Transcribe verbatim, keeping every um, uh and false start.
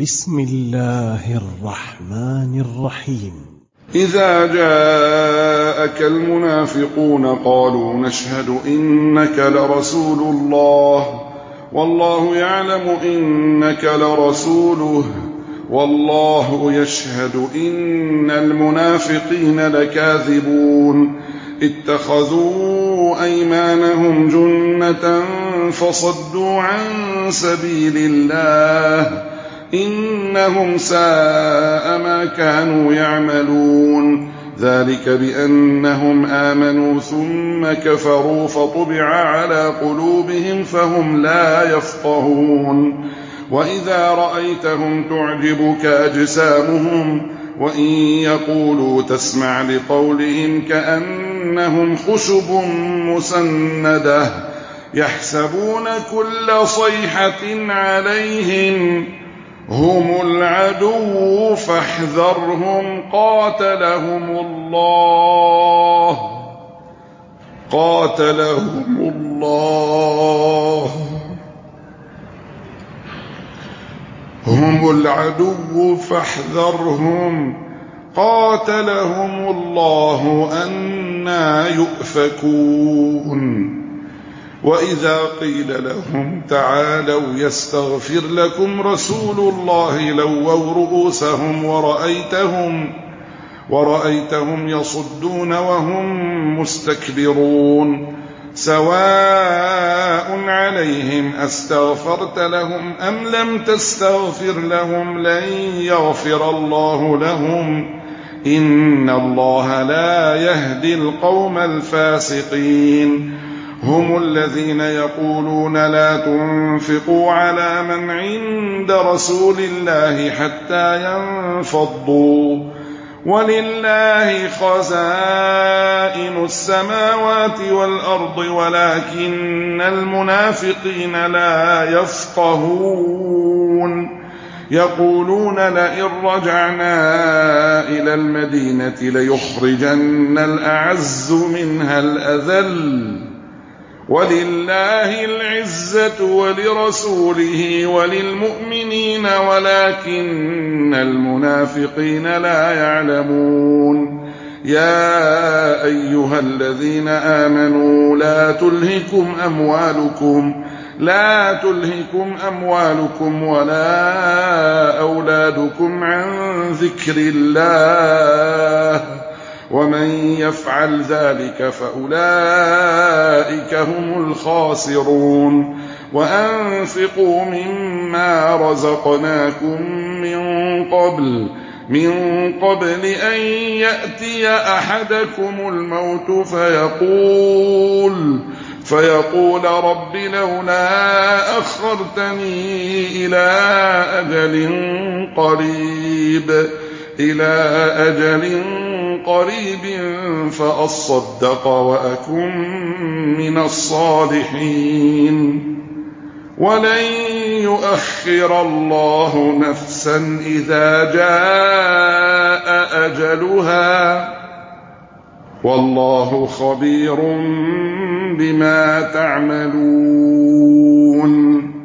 بسم الله الرحمن الرحيم. إذا جاءك المنافقون قالوا نشهد إنك لرسول الله والله يعلم إنك لرسوله والله يشهد إن المنافقين لكاذبون اتخذوا أيمانهم جنة فصدوا عن سبيل الله إنهم ساء ما كانوا يعملون ذلك بأنهم آمنوا ثم كفروا فطبع على قلوبهم فهم لا يفقهون وإذا رأيتهم تعجبك أجسامهم وإن يقولوا تسمع لقولهم كأنهم خشب مسندة يحسبون كل صيحة عليهم هم العدو فاحذرهم قاتلهم الله قاتلهم الله هم العدو فاحذرهم قاتلهم الله أنى يؤفكون وإذا قيل لهم تعالوا يستغفر لكم رسول الله لووا رؤوسهم ورأيتهم, ورأيتهم يصدون وهم مستكبرون سواء عليهم أستغفرت لهم أم لم تستغفر لهم لن يغفر الله لهم إن الله لا يهدي القوم الفاسقين هم الذين يقولون لا تنفقوا على من عند رسول الله حتى ينفضوا ولله خزائن السماوات والأرض ولكن المنافقين لا يفقهون يقولون لئن رجعنا إلى المدينة ليخرجن الأعز منها الأذل ولله العزة ولرسوله وللمؤمنين ولكن المنافقين لا يعلمون يا أيها الذين آمنوا لا تلهكم أموالكم لا تلهكم أموالكم ولا أولادكم عن ذكر الله ومن يفعل ذلك فأولئك هم الخاسرون وأنفقوا مما رزقناكم من قبل من قبل أن يأتي أحدكم الموت فيقول فيقول رب لولا أخرتني إلى أجل قريب إلى أجل قريب فأصدق وأكن من الصالحين ولن يؤخر الله نفسا إذا جاء أجلها والله خبير بما تعملون.